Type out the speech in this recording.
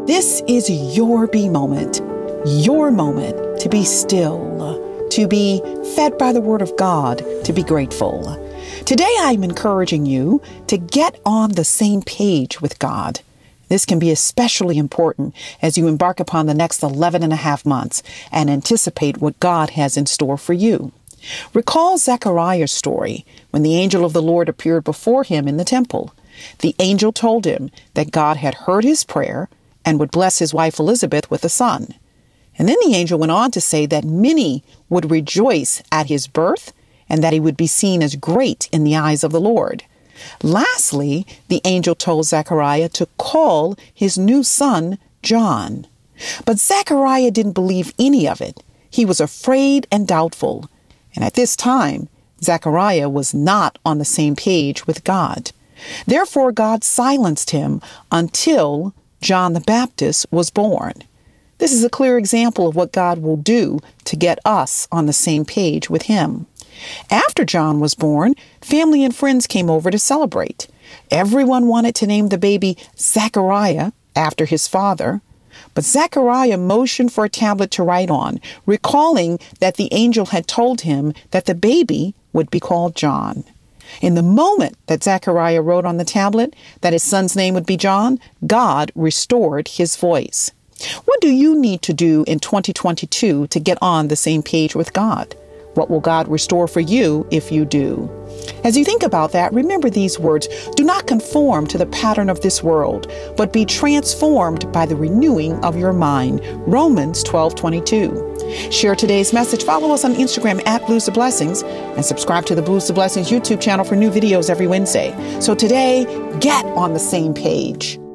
This is your be moment, your moment to be still, to be fed by the word of God, to be grateful. Today, I'm encouraging you to get on the same page with God. This can be especially important as you embark upon the next 11 and a half months and anticipate what God has in store for you. Recall Zechariah's story when the angel of the Lord appeared before him in the temple. The angel told him that God had heard his prayer and would bless his wife Elizabeth with a son. And then the angel went on to say that many would rejoice at his birth and that he would be seen as great in the eyes of the Lord. Lastly, the angel told Zechariah to call his new son John. But Zechariah didn't believe any of it. He was afraid and doubtful. And at this time, Zechariah was not on the same page with God. Therefore, God silenced him until John the Baptist was born. This is a clear example of what God will do to get us on the same page with him. After John was born, family and friends came over to celebrate. Everyone wanted to name the baby Zechariah after his father, but Zechariah motioned for a tablet to write on, recalling that the angel had told him that the baby would be called John. In the moment that Zechariah wrote on the tablet that his son's name would be John, God restored his voice. What do you need to do in 2022 to get on the same page with God? What will God restore for you if you do? As you think about that, remember these words. Do not conform to the pattern of this world, but be transformed by the renewing of your mind. Romans 12:22. Share today's message. Follow us on Instagram at Blues to Blessings and subscribe to the Blues to Blessings YouTube channel for new videos every Wednesday. So today, get on the same page.